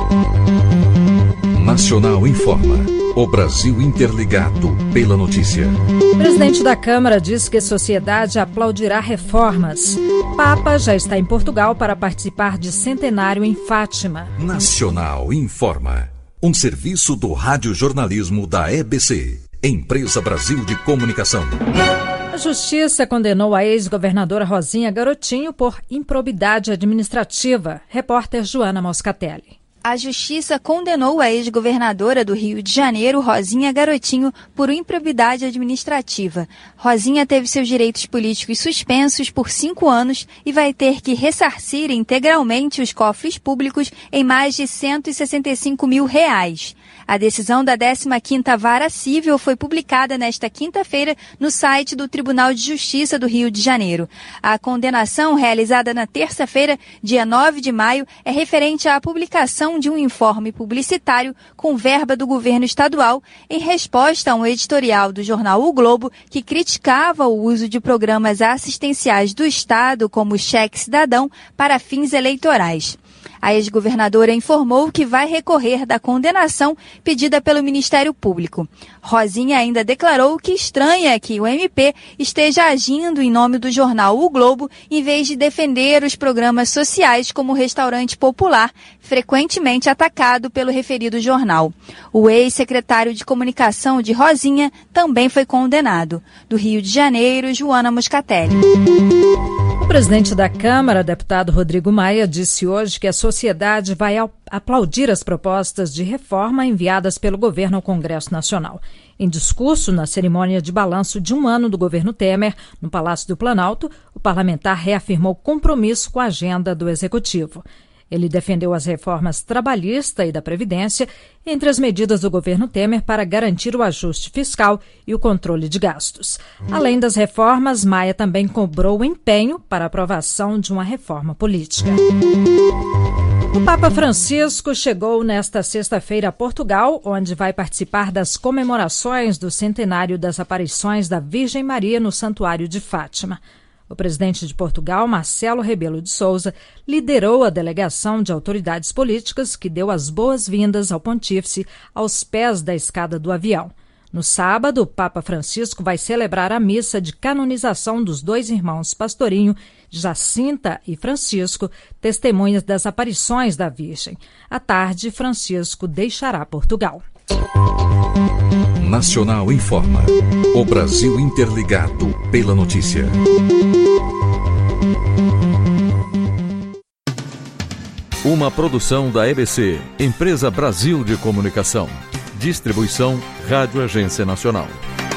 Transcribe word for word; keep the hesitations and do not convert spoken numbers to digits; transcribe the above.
Nacional informa. O Brasil interligado pela notícia. O presidente da Câmara diz que a sociedade aplaudirá reformas. Papa já está em Portugal para participar de centenário em Fátima. Nacional informa. Um serviço do radiojornalismo da E B C, Empresa Brasil de Comunicação. A Justiça condenou a ex-governadora Rosinha Garotinho por improbidade administrativa. Repórter Joana Moscatelli. A Justiça condenou a ex-governadora do Rio de Janeiro, Rosinha Garotinho, por improbidade administrativa. Rosinha teve seus direitos políticos suspensos por cinco anos e vai ter que ressarcir integralmente os cofres públicos em mais de cento e sessenta e cinco mil reais. A decisão da décima quinta Vara Cível foi publicada nesta quinta-feira no site do Tribunal de Justiça do Rio de Janeiro. A condenação, realizada na terça-feira, dia nove de maio, é referente à publicação de um informe publicitário com verba do governo estadual em resposta a um editorial do jornal O Globo que criticava o uso de programas assistenciais do Estado, como o Cheque Cidadão, para fins eleitorais. A ex-governadora informou que vai recorrer da condenação pedida pelo Ministério Público. Rosinha ainda declarou que estranha que o M P esteja agindo em nome do jornal O Globo em vez de defender os programas sociais como o Restaurante Popular, frequentemente atacado pelo referido jornal. O ex-secretário de Comunicação de Rosinha também foi condenado. Do Rio de Janeiro, Joana Moscatelli. O presidente da Câmara, deputado Rodrigo Maia, disse hoje que a sociedade vai aplaudir as propostas de reforma enviadas pelo governo ao Congresso Nacional. Em discurso na cerimônia de balanço de um ano do governo Temer, no Palácio do Planalto, o parlamentar reafirmou compromisso com a agenda do Executivo. Ele defendeu as reformas trabalhista e da Previdência entre as medidas do governo Temer para garantir o ajuste fiscal e o controle de gastos. Além das reformas, Maia também cobrou o empenho para a aprovação de uma reforma política. O Papa Francisco chegou nesta sexta-feira a Portugal, onde vai participar das comemorações do centenário das aparições da Virgem Maria no Santuário de Fátima. O presidente de Portugal, Marcelo Rebelo de Sousa, liderou a delegação de autoridades políticas que deu as boas-vindas ao pontífice aos pés da escada do avião. No sábado, o Papa Francisco vai celebrar a missa de canonização dos dois irmãos Pastorinho, Jacinta e Francisco, testemunhas das aparições da Virgem. À tarde, Francisco deixará Portugal. Nacional informa. O Brasil interligado pela notícia. Uma produção da E B C, Empresa Brasil de Comunicação. Distribuição Rádio Agência Nacional.